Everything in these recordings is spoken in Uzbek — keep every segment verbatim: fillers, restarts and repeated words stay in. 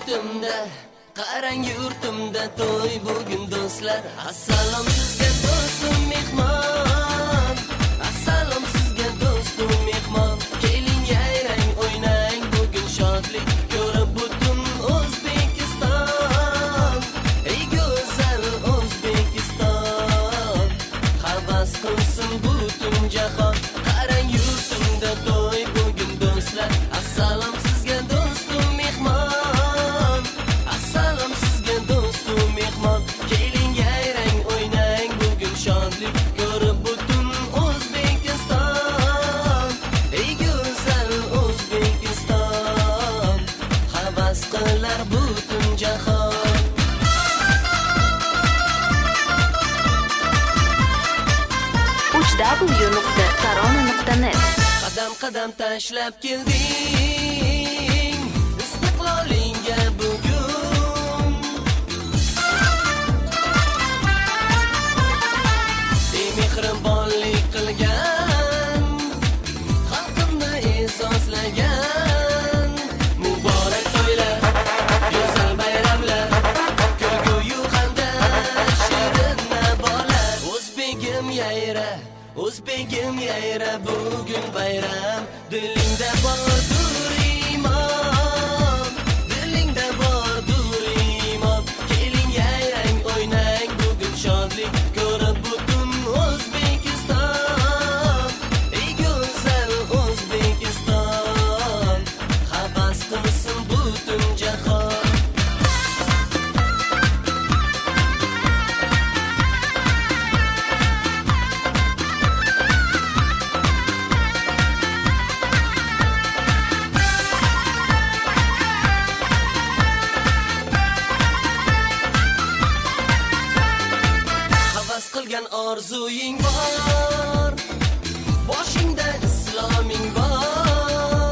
yurtimda, qarang yurtimda to'y bugun do'stlar. Assalom sizga do'stum mehmon, assalom sizga do'stum mehmon. Keling yayrang o'ynang bugun shodlik ko'rib butun O'zbekiston. Ey go'zal O'zbekiston, havas qilsin butun jahon. Qarang yurtimda to'y bugun do'stlar. Assalom sizga do'stum mehmon, assalom sizga do'stum mehmon. Keling yayrang o'ynang bugun shodlik ko'rib butun O'zbekiston. Ey go'zal O'zbekiston, havas qilar butun jahon. uch w nuqta tarona nuqta net Qadam qadam tashlab kelding istiqlolingga bugun. Mehribonlik qilgan, xalqimni e'zozlagan. Muborak to'ylar, go'zal bayramlar, kulgu hamda shirin nabolar. O'zbegim yayra, O'zbegim yayra bugun bayram. Dilingda bordur iymon, dilingda bordur iymon. Keling yayrang o'ynang bugun shodlik ko'rib butun O'zbekiston. Ey go'zal O'zbekiston, havas qilsin butun jahon. Qilgan orzuying bor, boshingda isloming bor.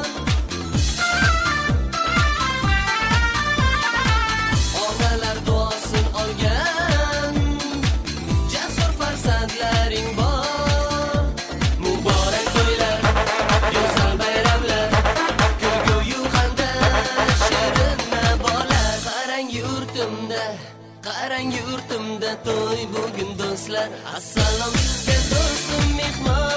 Onalar duosin olgan, jasur farzandlaring bor. Muborak to'ylar, go'zal bayramlar, kulgu hamda shirin nabolar. Qarang yurtimda, qarang yurtimda to'y bugun do'stlar. Assalom sizga do'stum mehmon,